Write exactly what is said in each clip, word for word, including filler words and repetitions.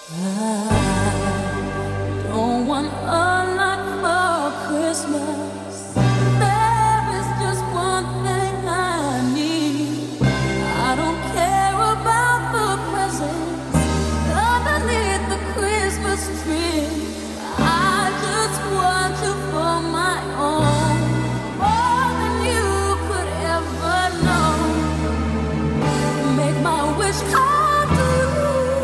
Don't want a lot for Christmas. There is just one thing I need. I don't care about the presents underneath the Christmas tree. I just want you for my own, more than you could ever know. Make my wish come true.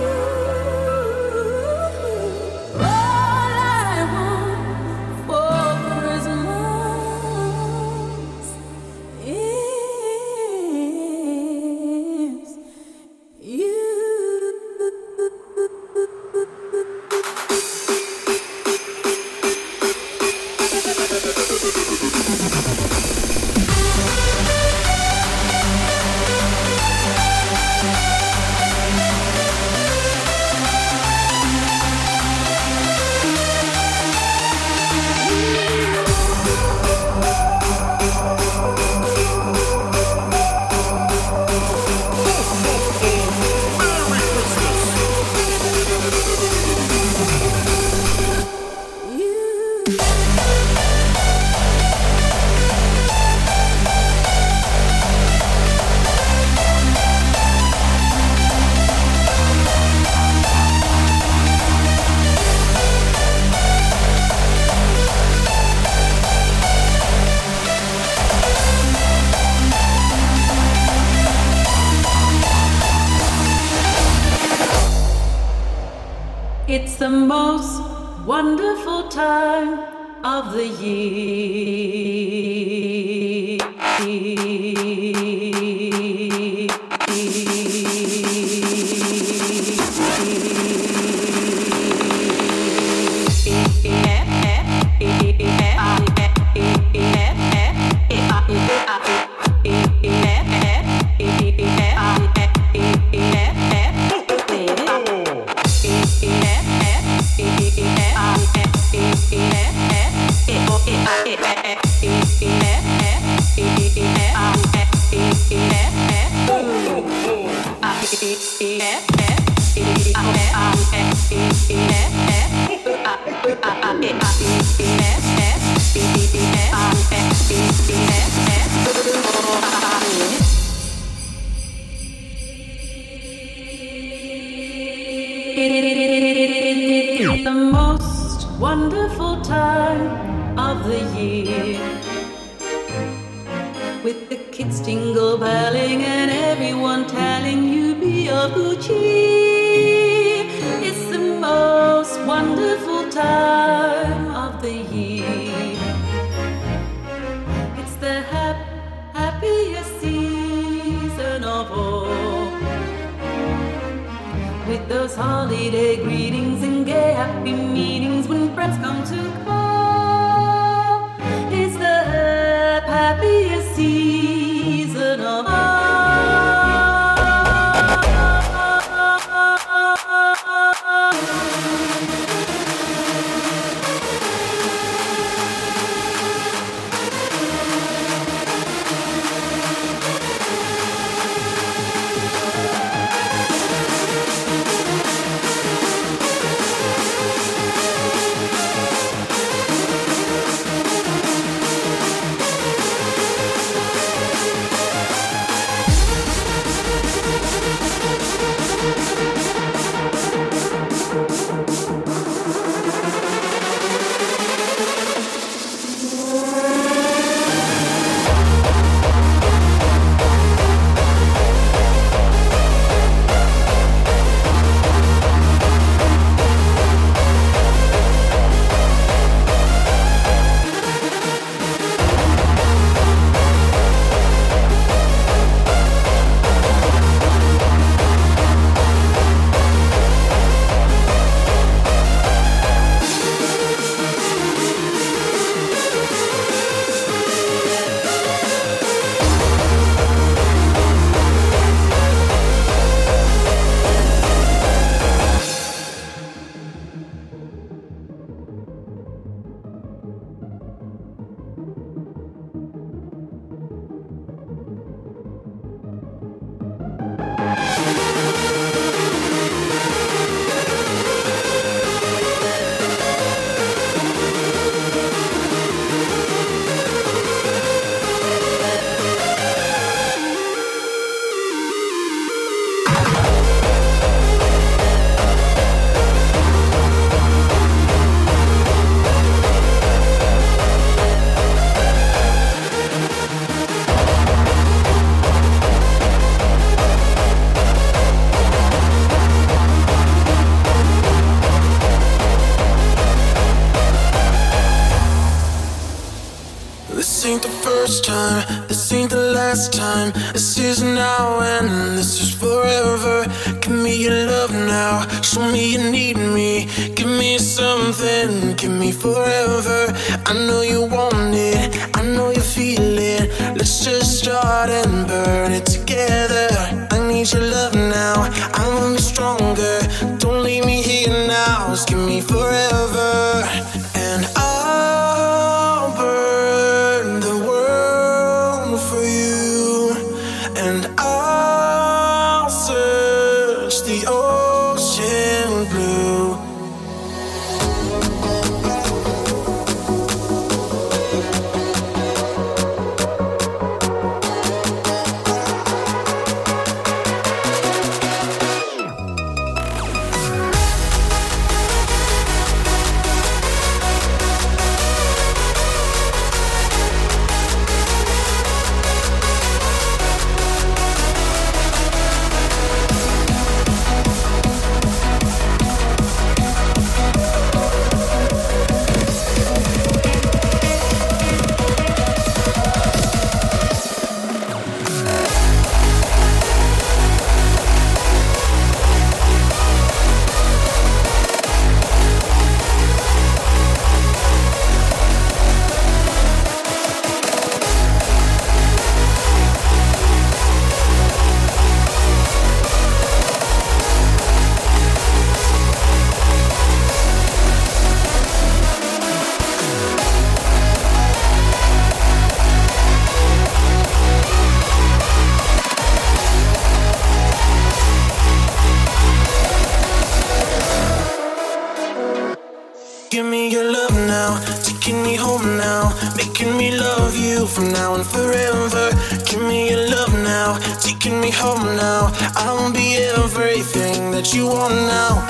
It's the most wonderful time of the year. It's the most wonderful time of the year, with the kids jingle belling and everyone telling you be of good cheer. It's the most wonderful time of the year. It's the hap- happiest season of all, with those holiday greetings and gay happy meetings when friends come to call. It's the happiest season of all. first time, this ain't the last time. This is now and this is forever. Give me your love now, show me you need me. Give me something, give me forever. I know you want it, I know you feel it. Let's just start and burn it together. I need your love now, I wanna be stronger. Don't leave me here now, just give me forever. And I'll burn the world for you. And I'll search the ocean blue. Give me your love now, taking me home now, making me love you from now and forever. Give me your love now, taking me home now. I will be everything that you want now.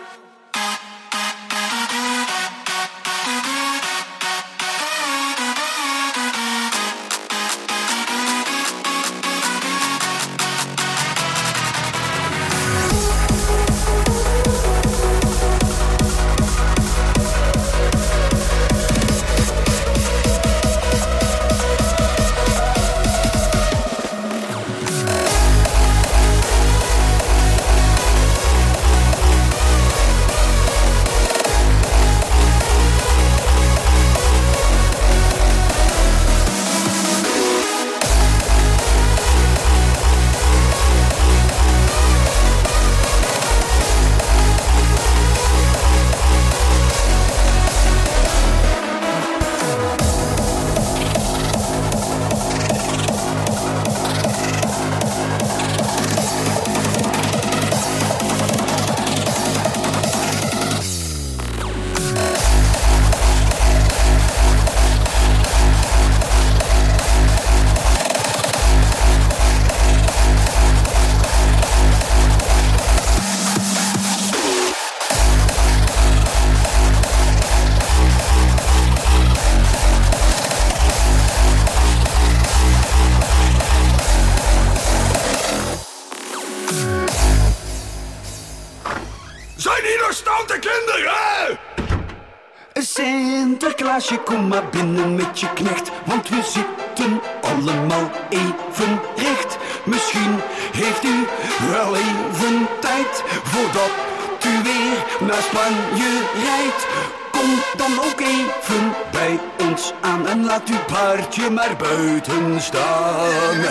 Sinterklaasje, kom maar binnen met je knecht, want we zitten allemaal even recht. Misschien heeft u wel even tijd, voordat u weer naar Spanje rijdt. Kom dan ook even bij ons aan en laat uw paardje maar buiten staan.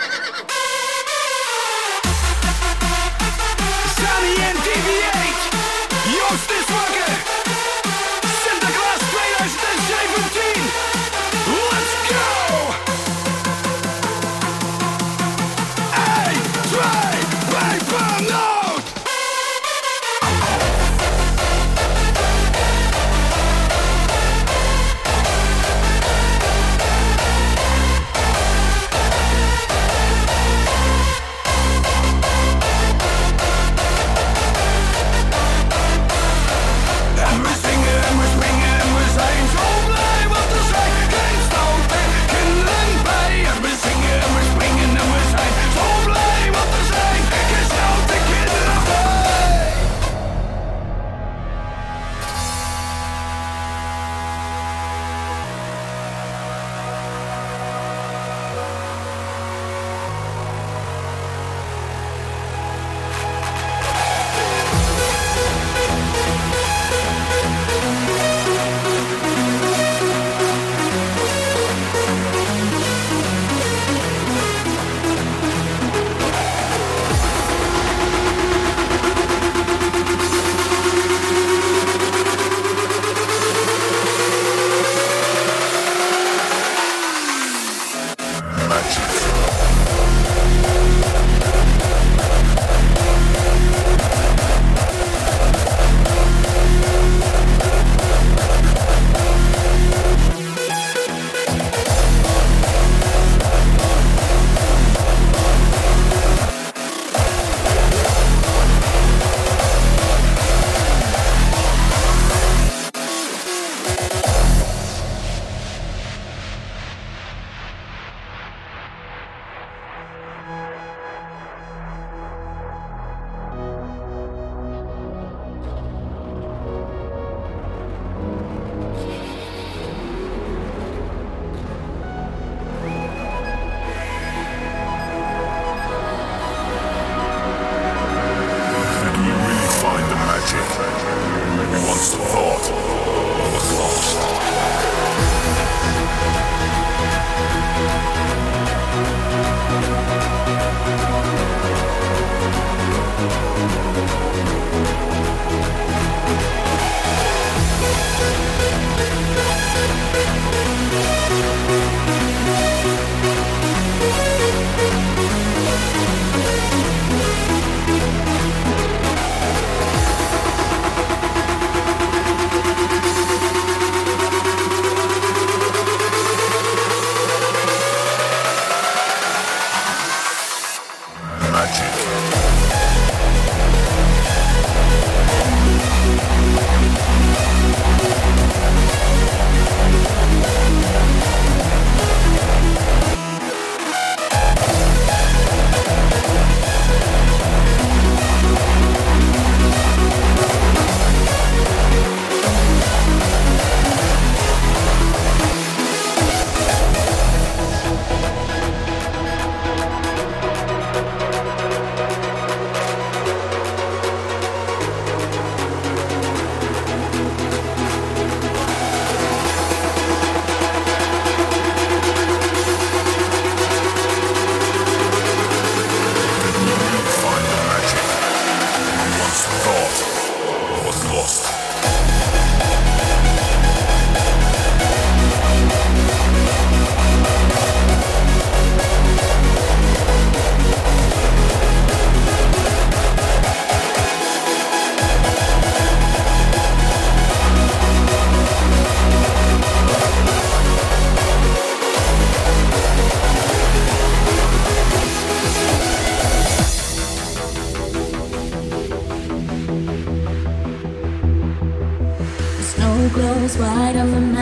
Sunny en D B H, Joost is wakker. Sinterklaas twintig zeventien, let's go! één, twee, pepernoot!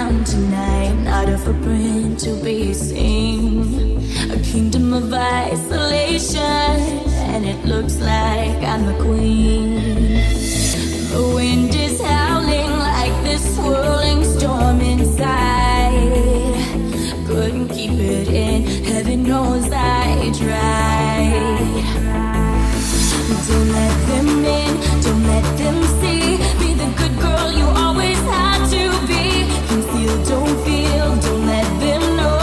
found tonight, not a footprint to be seen. A kingdom of isolation, and it looks like I'm the queen. The wind is howling like this swirling storm inside. Couldn't keep it in, heaven knows I tried. Don't let them in, don't let them see. Be the good girl you always had to be. Conceal, don't feel, don't let them know.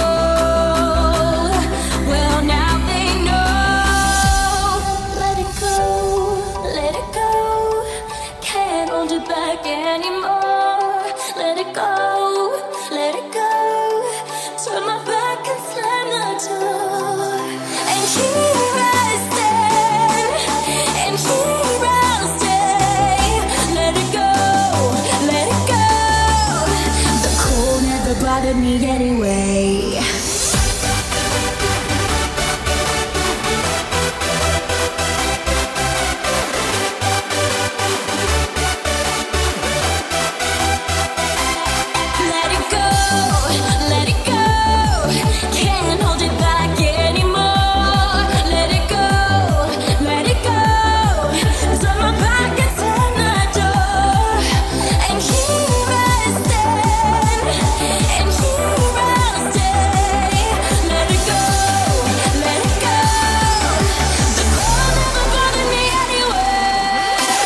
Well, now they know. Let it go, let it go. Can't hold it back anymore. Let it go, let it go. Turn my back and slam the door. And here I stand, and here I'll stay. Let it go, let it go. The cold never bothered me anyway. Let it go, let it go. Can't hold it back anymore. Let it go, let it go. Turn my back and slam the door. And here I stand, and here I'll stay. Let it go, let it go. The cold never bothered me anyway.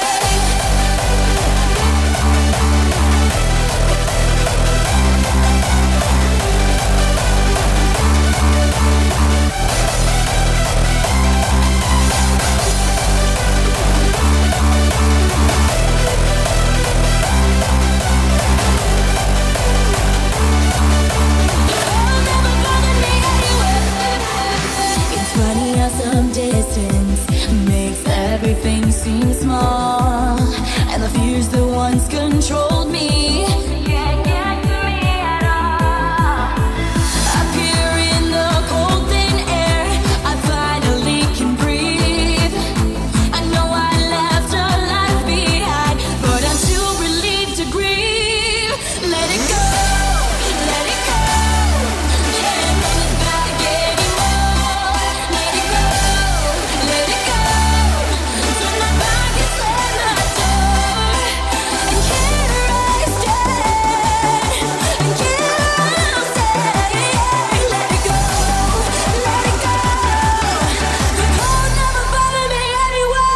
It's funny how some distance makes everything seem small, and the fears that once controlled me can't get to me at all. Up here in the cold thin air, I finally can breathe. I know I left a life behind, but I'm too relieved to grieve. Let it go, let it go. Can't hold it back anymore. Let it go, let it go. Turn my back and slam the door. And here I stand, and here I'll stay. Let it go, let it go. The cold never bothered me anyway.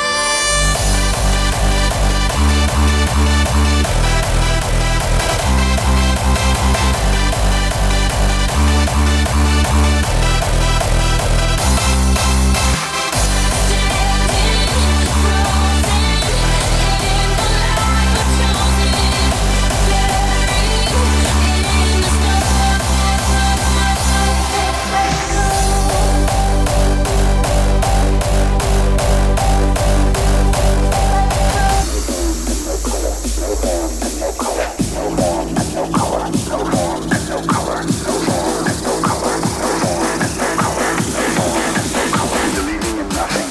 Believing in nothing.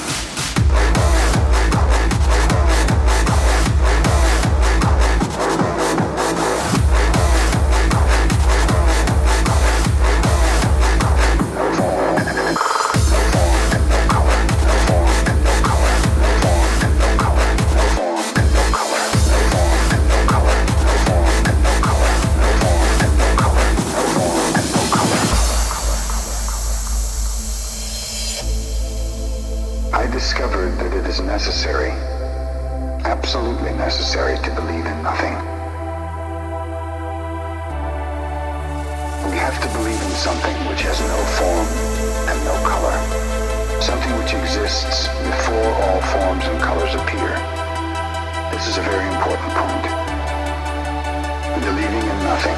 I discovered that it is necessary, absolutely necessary, to believe in nothing. We have to believe in something which has no form and no color, something which exists before all forms and colors appear. This is a very important point. Believing in nothing.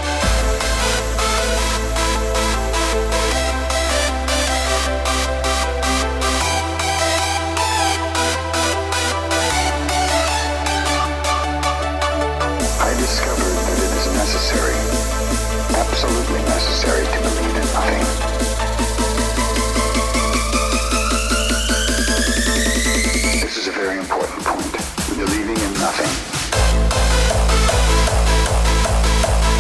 I discovered that it is necessary, absolutely necessary, to believe in nothing. This is a very important point. Believing in nothing.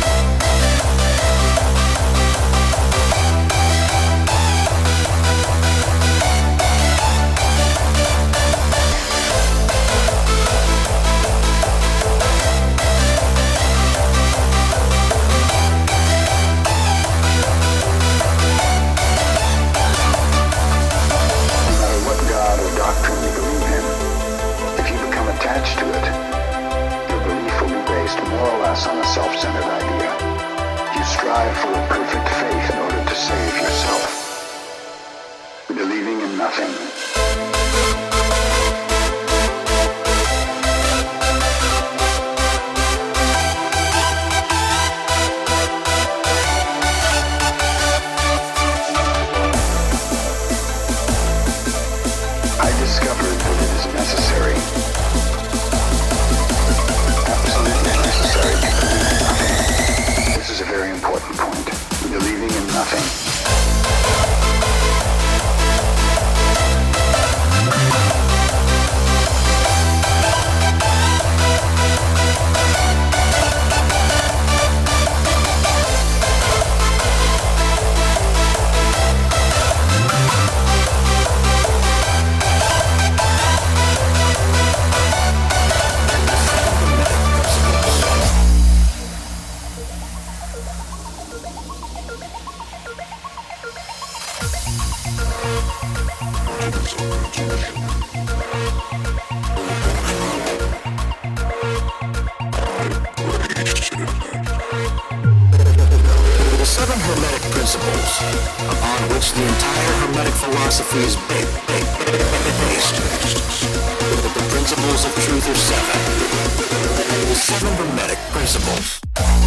believing in nothing. Discovered that it is necessary, absolutely necessary to believe in nothing. This is a very important point. Believing in nothing. Philosophy is based. The principles of truth are seven. The seven Hermetic principles.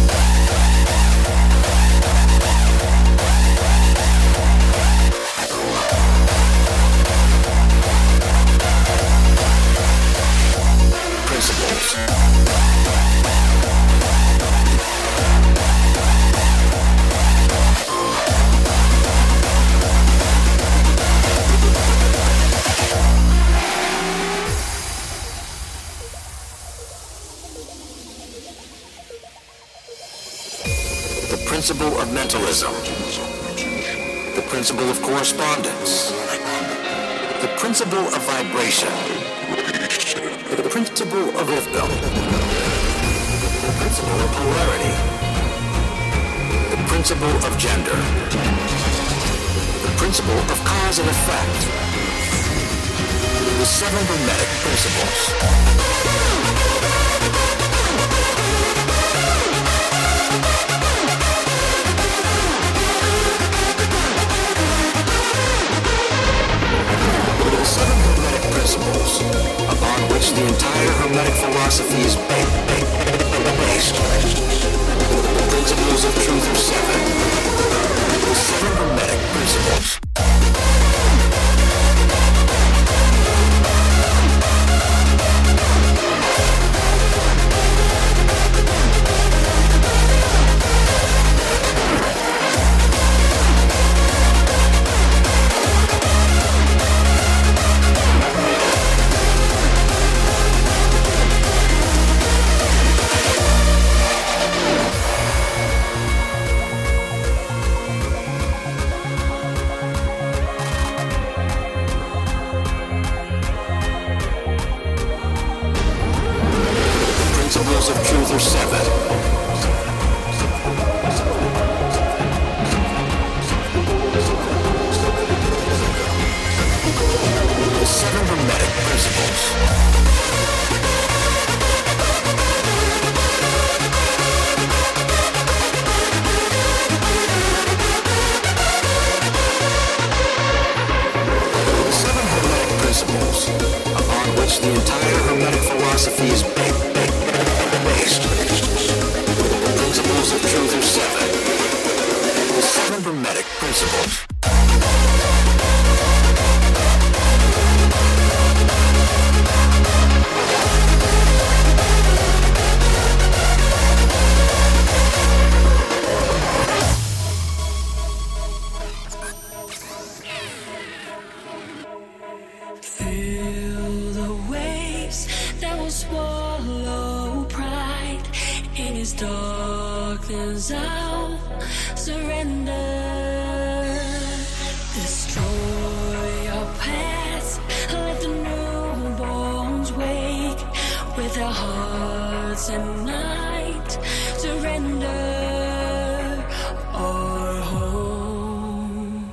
The principle of mentalism, the principle of correspondence, the principle of vibration, the principle of rhythm, the principle of polarity, the principle of gender, the principle of cause and effect, the seven Hermetic principles. Principles upon which the entire Hermetic philosophy is based. The principles of truth are seven. The seven Hermetic principles. Of truth are seven. The seven Hermetic principles. The seven Hermetic principles upon which the entire Hermetic philosophy is based. The principles of truth are seven. The seven Hermetic principles. Feel the waves that will swallow pride. In his darkness I'll surrender. Destroy your past. Let the newborns wake with their hearts at night. Surrender our home.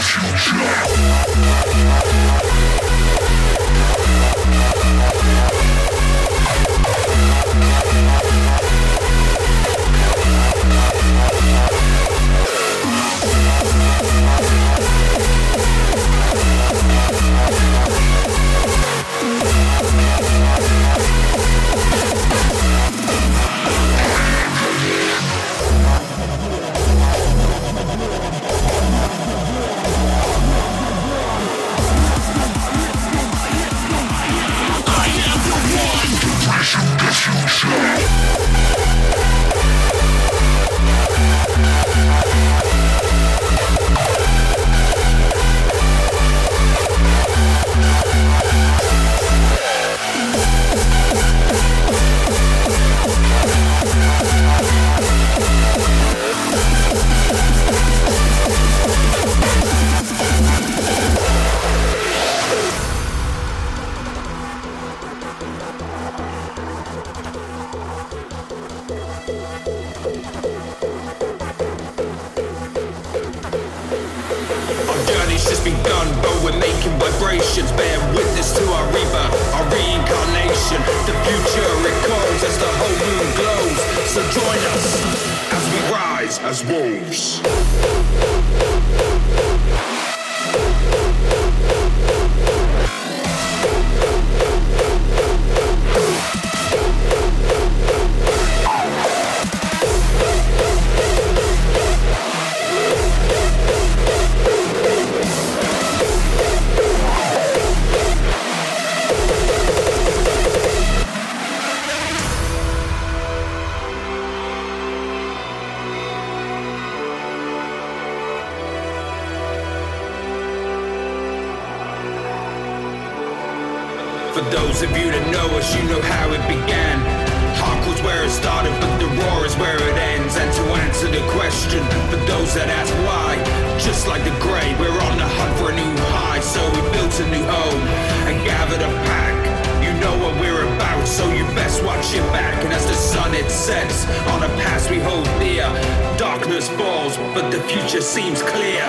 For those of you that know us, you know how it began. Hardcore's where it started, but the roar is where it ends. And to answer the question, for those that ask why, just like the grey, we're on the hunt for a new high. So we built a new home and gathered a pack. You know what we're about, so you best watch your back. And as the sun it sets on a past we hold dear, darkness falls, but the future seems clear.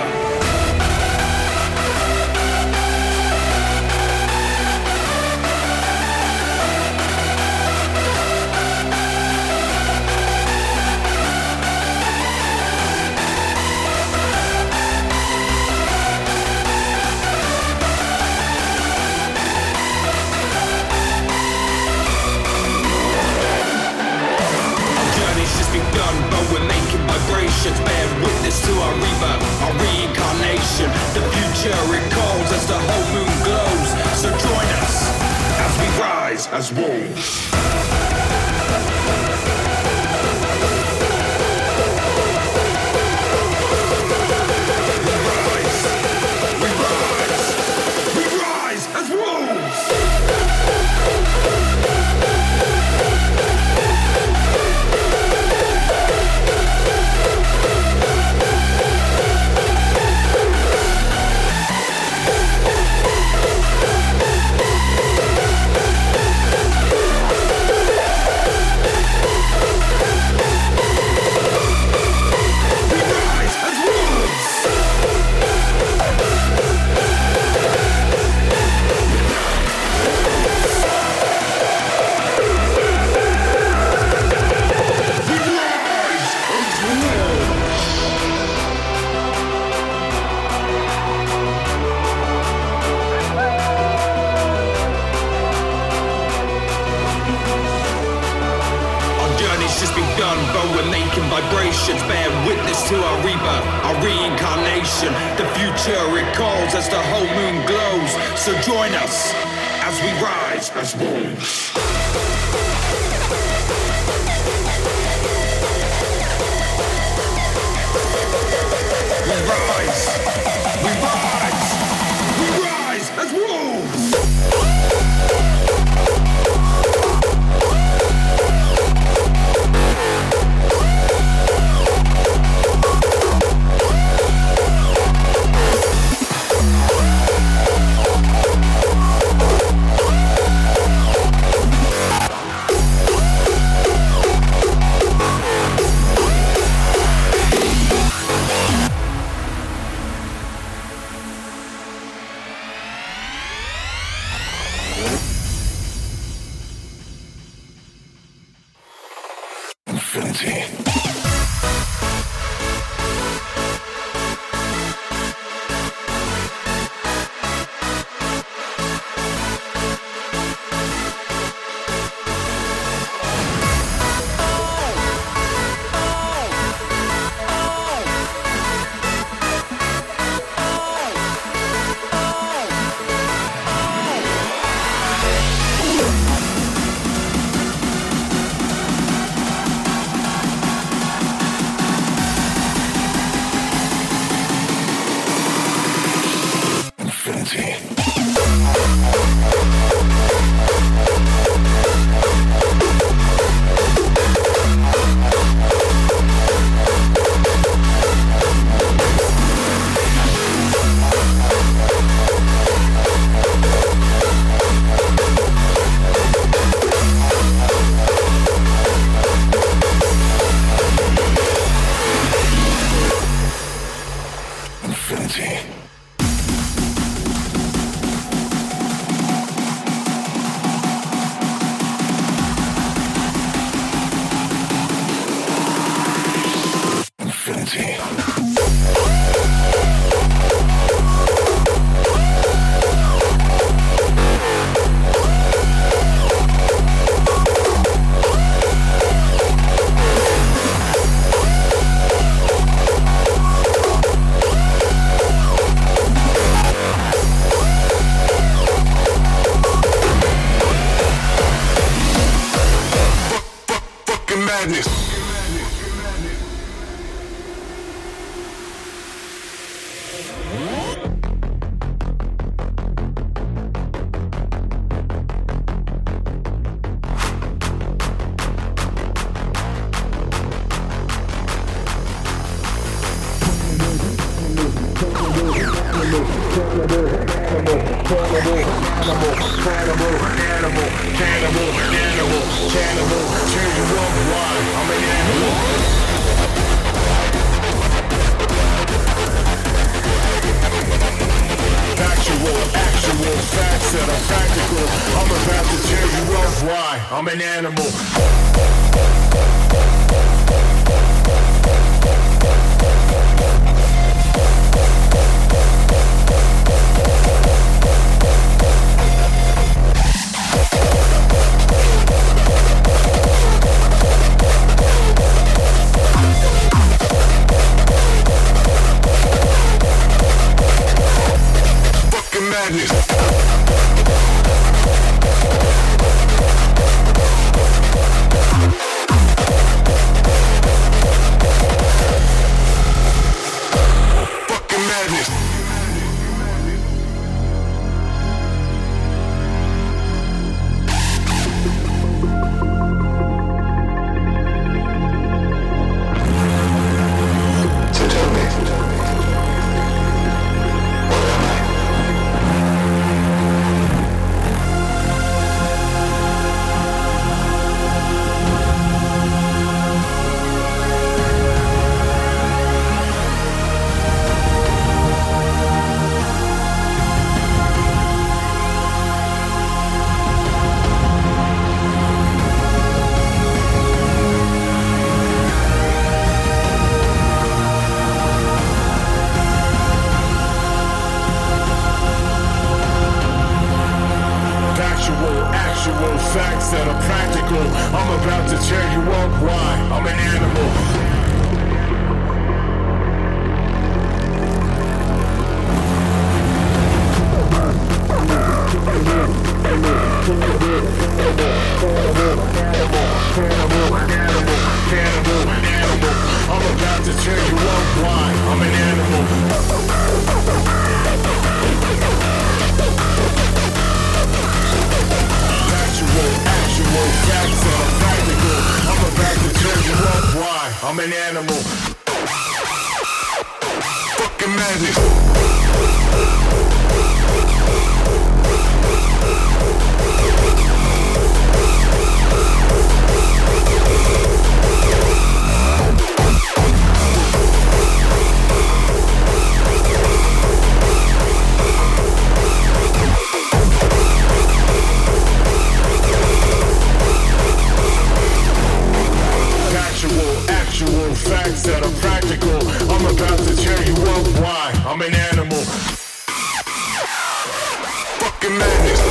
Bear witness to our rebirth, our reincarnation. The future it calls as the whole moon glows. So join us as we rise as wolves. Vibrations bear witness to our rebirth, our reincarnation. The future it calls as the whole moon glows. So join us as we rise as wolves. We rise, we rise, we rise as wolves. Infinity. I'm an animal. Fucking madness. Facts that are practical. I'm about to tear you up. Why? I'm an animal. I'm about to tear you up. Why? I'm an animal. Actual facts that are practical. I'm about to tear you up. Why? I'm an animal. Fucking madness. your madness.